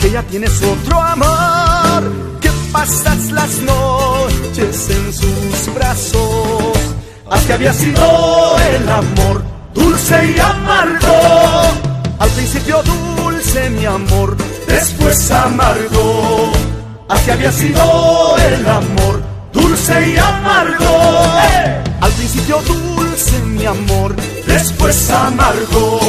que ya tienes otro amor, que pasas las noches en sus brazos. Así había sido el amor, dulce y amargo. Al principio dulce mi amor, después amargo. Así había sido el amor, dulce y amargo. Al principio dulce mi amor, después amargo.